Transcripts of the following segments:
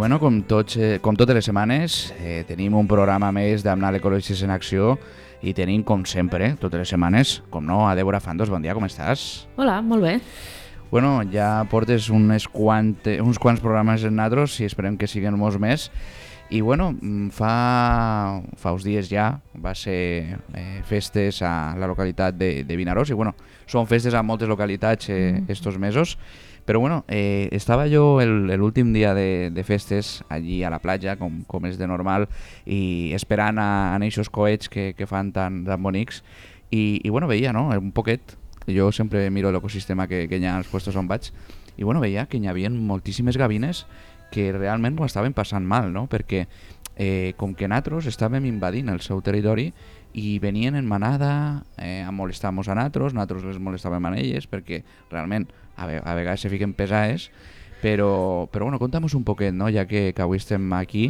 bueno, com totes les setmanes, tenim un programa més d'Amnal Ecologistes en Acció i tenim, com sempre, totes les setmanes, com no, a Débora Fandos. Bon dia, com estàs? Hola, molt bé. Bueno, ja portes uns quants programes en nosaltres i esperem que siguin molts més. I bueno, fa uns dies ja va ser festes a la localitat de Vinaròs i bueno, són festes a moltes localitats estos mesos. Però bueno, estava jo l'últim dia de festes allí a la platja, com és de normal, i esperant a aquests coets que fan tan bonics. I bueno, veia, no?, un poquet, jo sempre miro l'ecosistema que hi ha als puestos on vaig, i bueno, veia que hi havia moltíssimes gavines que realment ho estaven passant mal, no?, perquè com que nosaltres estàvem invadint el seu territori i venien en manada a molestar-nos a nosaltres les molestàvem a elles perquè realment a vegades se fiquen pesades, però bueno, conta'm-nos un poquet, no?, ja que avui estem aquí,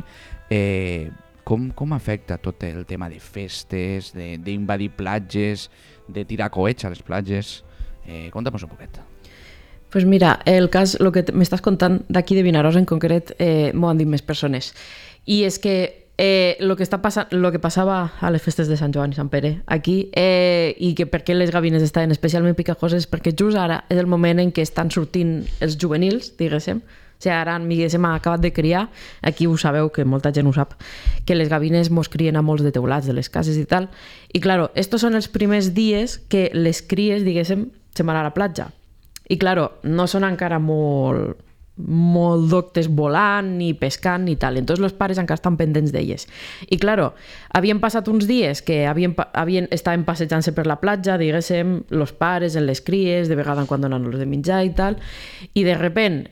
com afecta tot el tema de festes, d'invadir platges, de tirar coets a les platges, conta'm-nos un poquet. Pues mira, el cas, el que m'estàs contant d'aquí de Vinaròs en concret, m'ho han dit més persones. I és que lo que passava a les festes de Sant Joan i Sant Pere aquí, i que per què les gavines estaven especialment picajoses, perquè just ara és el moment en què estan sortint els juvenils, diguéssim. O sigui, ara diguéssim, ha acabat de criar, aquí ho sabeu, que molta gent ho sap, que les gavines mos crien a molts de teulats de les cases i tal. I claro, estos són els primers dies que les cries, diguéssim, se'n van a la platja. I claro, no són encara molt doctes volant ni pescant ni tal, entonces los pares encara estan pendents d'elles. I claro, havien passat uns dies que estaven passejant-se per la platja, diguéssim, los pares en les cries, de vegada en quan donen-los de menjar i tal, i de repent,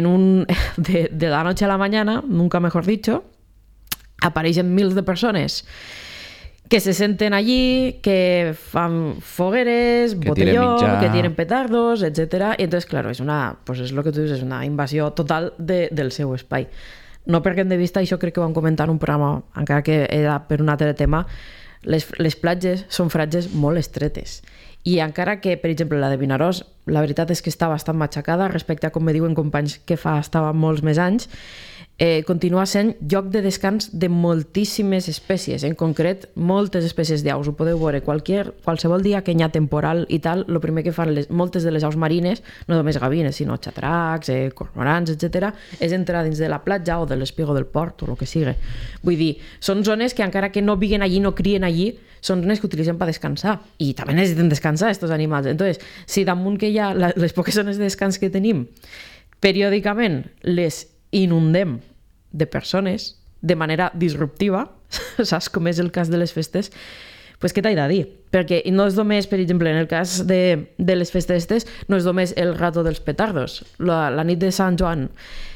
de la noche a la mañana, nunca mejor dicho, apareixen mils de persones que se senten allí, que fan fogueres, botelló, que tiren petardos, etc. Y entonces, claro, pues es lo que tú dices, es una invasión total del seu espai. No perdem de vista, això crec que ho vam comentar en un programa, encara que era per un altre tema, les platges són fratges molt estretes. I encara que, per exemple, la de Vinaròs, la veritat és que està bastant matxacada respecte a com me diuen companys que estava molts més anys, continua sent lloc de descans de moltíssimes espècies, en concret moltes espècies d'aus. Ho podeu veure qualsevol dia que hi ha temporal i tal, el primer que fan moltes de les aus marines, no només gavines, sinó xatracs, cormorans, etc., és entrar dins de la platja o de l'espigó del port o el que sigui. Vull dir, són zones que encara que no viguen allí, no crien allí, són zones que utilitzen per descansar i també necessiten descansar estos animals. Entonces, si damunt que hi ha les poques zones de descans que tenim, periòdicament les inundem de persones de manera disruptiva, saps com és el cas de les festes, pues què t'he de dir? Perquè no és només, per exemple, en el cas de les festes, no és només el rato dels petardos. La nit de Sant Joan,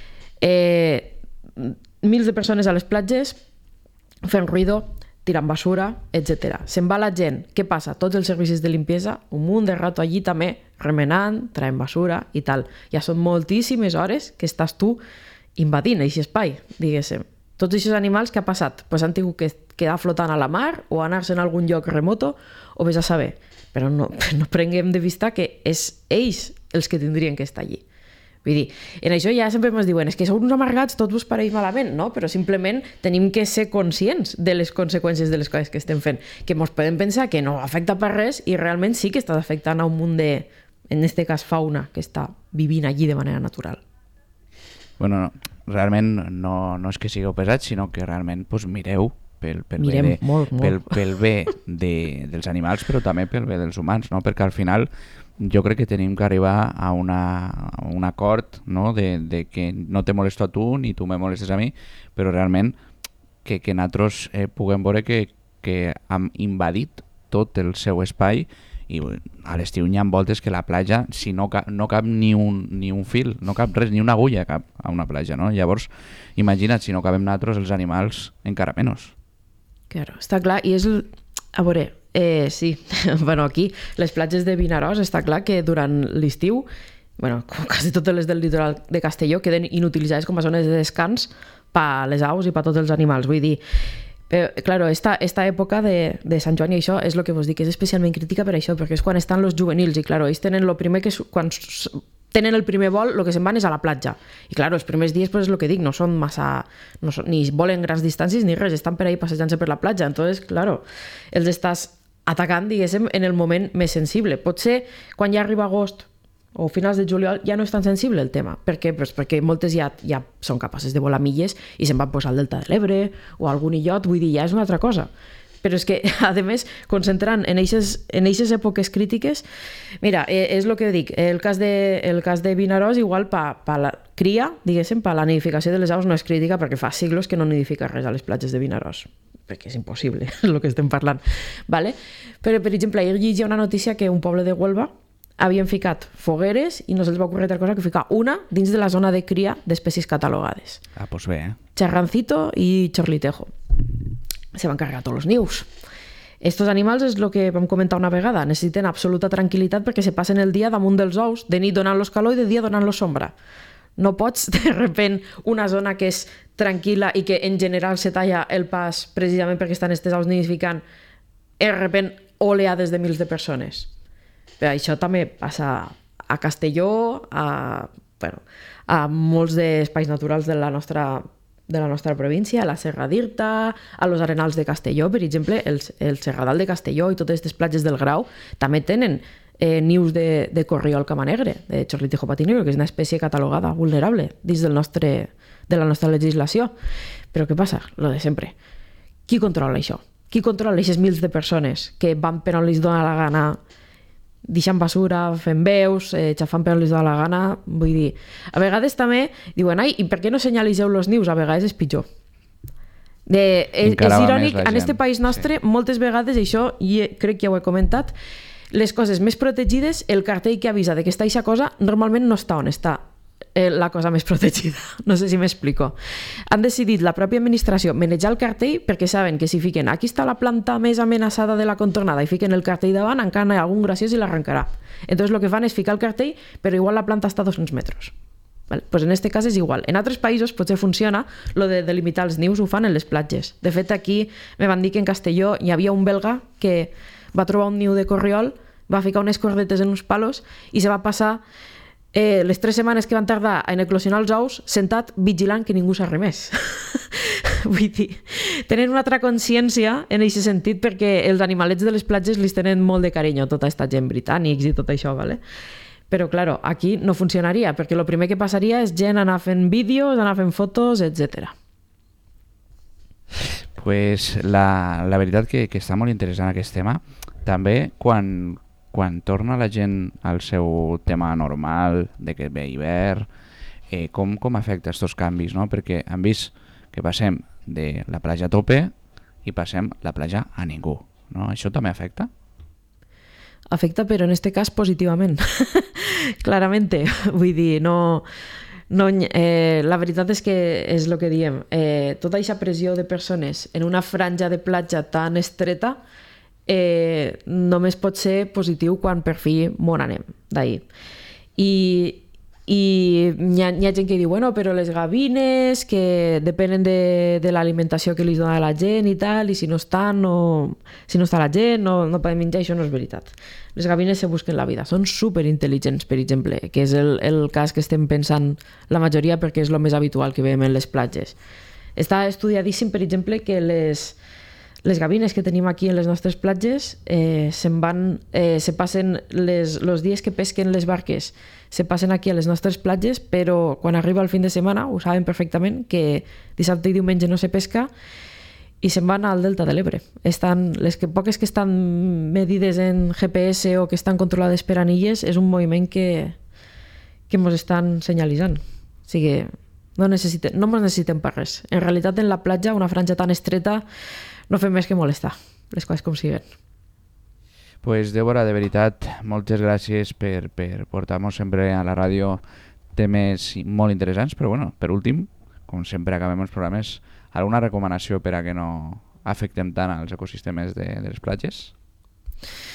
mils de persones a les platges fent ruïdo, tirant basura, etc. Se'n va la gent. Què passa? Tots els servicis de limpiesa, un munt de rato allí també, remenant, traient basura i tal. Ja són moltíssimes hores que estàs tu invadint aquest espai, diguéssim. Tots aquests animals, què ha passat? Pues han tingut que quedar flotant a la mar o anar-se en algun lloc remoto o vés a saber. Però no prenguem de vista que és ells els que tindrien que estar allí. Vull dir, en això ja sempre ens diuen és que sou uns amargats, tot vos pareix malament, no? Però simplement tenim que ser conscients de les conseqüències de les coses que estem fent, que ens podem pensar que no afecta per res i realment sí que estàs afectant a un munt de, en aquest cas, fauna que està vivint allí de manera natural. Bueno, realment no és que sigueu pesats, sinó que realment pues, mireu pel bé dels animals, però també pel bé dels humans, no? Perquè al final jo crec que tenim que arribar a un acord, no? de que no te molesto a tu ni tu me molestes a mi, però realment que nosaltres puguem veure que hem invadit tot el seu espai i a l'estiu hi ha voltes que la platja, si no cap ni un fil, no cap res, ni una agulla cap a una platja, no? Llavors, imagina't, si no cabem nosaltres, els animals encara menys. Claro, està clar, i és... A veure, sí, bueno, aquí, les platges de Vinaròs, està clar que durant l'estiu, bueno, com quasi totes les del litoral de Castelló, queden inutilitzades com a zones de descans per les aus i per tots els animals, vull dir... Però, claro, esta època de Sant Joan i això és el que vos dic, és especialment crítica per això, perquè és quan estan els juvenils i, claro, ells tenen el primer que quan tenen el primer vol, el que se'n van és a la platja. I clar, els primers dies, pues, és el que dic, no són massa... ni volen grans distàncies ni res, estan per ahí passejant-se per la platja. Entonces, claro, els estàs atacant, diguéssim, en el moment més sensible. Potser quan ja arriba agost o finals de juliol ja no és tan sensible el tema. Per què? Pues perquè moltes ja són capaces de volar milles i se'n van posar al Delta de l'Ebre o a algun illot, vull dir, ja és una altra cosa. Però és que, a més, concentrant en aquestes èpoques crítiques, mira, és el que dic, el cas de Vinaròs, igual, per la cria, diguéssim, per la nidificació de les aus no és crítica perquè fa siglos que no nidifica res a les platges de Vinaròs, perquè és impossible, és el que estem parlant. Vale? Però, per exemple, ahir llegia una notícia que un poble de Huelva havien ficat fogueres i no se'ls va ocórrer altra cosa que ficar una dins de la zona de cria d'espècies catalogades. Ah, pues bé, Charrancito i Chorlitejo. Se van carregar tots els nius. Estos animals és el que vam comentar una vegada, necessiten absoluta tranquil·litat perquè se passen el dia damunt dels ous, de nit donant-los calor i de dia donant-los sombra. No pots, de repent, una zona que és tranquil·la i que en general se talla el pas precisament perquè estan estes aus nidificant, de repent oleades de mils de persones. Però això també passa a Castelló, a molts d'espais naturals de la nostra província, a la Serra d'Irta, a los Arenals de Castelló, per exemple, el Serradal de Castelló i totes aquestes platges del Grau també tenen nius de corriol camanegre, de Chorlitejo patinegro, que és una espècie catalogada vulnerable dins de la nostra legislació. Però què passa? Lo de sempre. Qui controla això? Qui controla aquests mils de persones que van per on li dona la gana, deixant basura, fent veus, xafant per on li dona la gana? Vull dir, a vegades també diuen, ai, i per què no senyalitzeu els nius? A vegades és pitjor. És irònic, en este país nostre, moltes vegades, això crec que ja ho he comentat, les coses més protegides, el cartell que avisa que està aquesta cosa, normalment no està on està la cosa més protegida. No sé si m'explico. Han decidit la pròpia administració manejar el cartell perquè saben que si fiquen aquí està la planta més amenaçada de la contornada i fiquen el cartell davant, encara hi ha algun graciós i l'arrencarà. Entonces el que fan és ficar el cartell, però igual la planta està a 200 metres. Vale? Pues en este cas és igual. En altres països potser funciona lo de delimitar els nius, ho fan en les platges. De fet, aquí me van dir que en Castelló hi havia un belga que va trobar un niu de corriol, va ficar unes cordetes en uns palos i se va passar les 3 setmanes que van tardar en eclosionar els ous sentat vigilant que ningú s'arremés. Vull dir, tenen una altra consciència en aquest sentit perquè els animalets de les platges li tenen molt de carinyo a tota aquesta gent, britànics i tot això, ¿vale? Però, claro, aquí no funcionaria perquè el primer que passaria és gent anar fent vídeos, anar fent fotos, etc. Pues la veritat que està molt interessant aquest tema. També quan torna la gent al seu tema normal, de que ve hivern, com afecta aquests canvis, no? Perquè hem vist que passem de la platja a tope i passem la platja a ningú, no? Això també afecta? Afecta, però en este cas positivament. Claramente. Vull dir, no, la veritat és que és el que diem. Tota aquesta pressió de persones en una franja de platja tan estreta només pot ser positiu quan per fi mos n'anem d'ahir. I hi ha gent que diu, bueno, però les gavines que depenen de l'alimentació que li dona la gent i tal, i si no està la gent no podem menjar, això no és veritat. Les gavines se busquen la vida, són superintel·ligents, per exemple, que és el cas que estem pensant la majoria perquè és el més habitual que veiem en les platges. Està estudiadíssim, per exemple, que les gavines que tenim aquí en les nostres platges se passen els dies que pesquen les barques, se passen aquí a les nostres platges, però quan arriba el fin de setmana ho saben perfectament que dissabte i diumenge no se pesca i se'n van al Delta de l'Ebre. Les poques que estan medides en GPS o que estan controlades per anilles és un moviment que ens estan senyalitzant. O sigui, no ens necessitem per res. En realitat, en la platja, una franja tan estreta, no fem més que molestar, les coses com siguen. Pues, Débora, de veritat, moltes gràcies per portar-nos sempre a la ràdio temes molt interessants, però bueno, per últim, com sempre acabem els programes, alguna recomanació per a que no afectem tant als ecosistemes de les platges?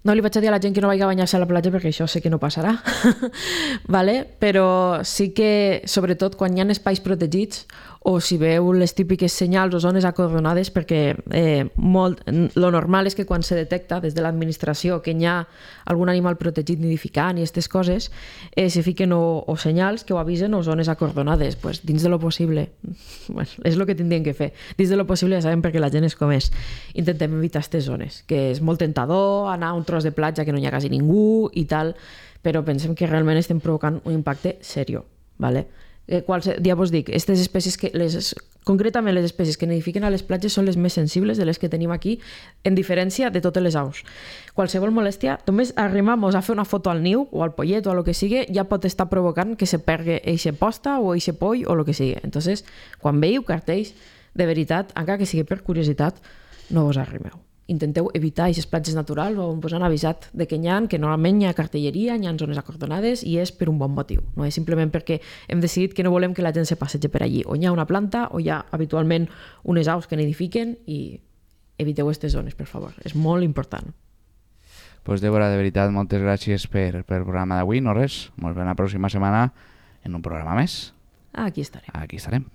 No li vaig a dir a la gent que no vagi a banyar-se a la platja perquè això sé que no passarà, vale? Però sí que, sobretot, quan hi ha espais protegits o si veu les típiques senyals o zones acordonades, perquè lo normal és que quan se detecta des de l'administració que hi ha algun animal protegit nidificant i aquestes coses, se fiquen o senyals que ho avisen o zones acordonades. Pues, dins de lo possible, bueno, és el que tindrien que fer. Dins de lo possible, ja sabem perquè la gent és com és. Intentem evitar aquestes zones, que és molt tentador anar a un tros de platja que no hi ha quasi ningú i tal, però pensem que realment estem provocant un impacte seriós, ¿vale? Ja vos dic, aquestes espècies concretament les espècies que nidifiquen a les platges són les més sensibles de les que tenim aquí, en diferència de totes les aus. Qualsevol molèstia, només arrimar-nos a fer una foto al niu o al pollet o a lo que sigui, ja pot estar provocant que se pergui eixa posta o eixe poll o lo que sigui. Entonces, quan veieu cartells, de veritat, encara que sigui per curiositat, no vos arrimeu. Intenteu evitar aquestes platges naturals on vos han avisat de que que normalment hi ha cartelleria, hi ha zones acordonades i és per un bon motiu. No és simplement perquè hem decidit que no volem que la gent se passegi per allí. On hi ha una planta o hi ha habitualment unes aus que nidifiquen i eviteu aquestes zones, per favor. És molt important. Pues Débora, de veritat, moltes gràcies per el programa d'avui. No res, ens veiem la pròxima setmana en un programa més. Aquí estarem. Aquí estarem.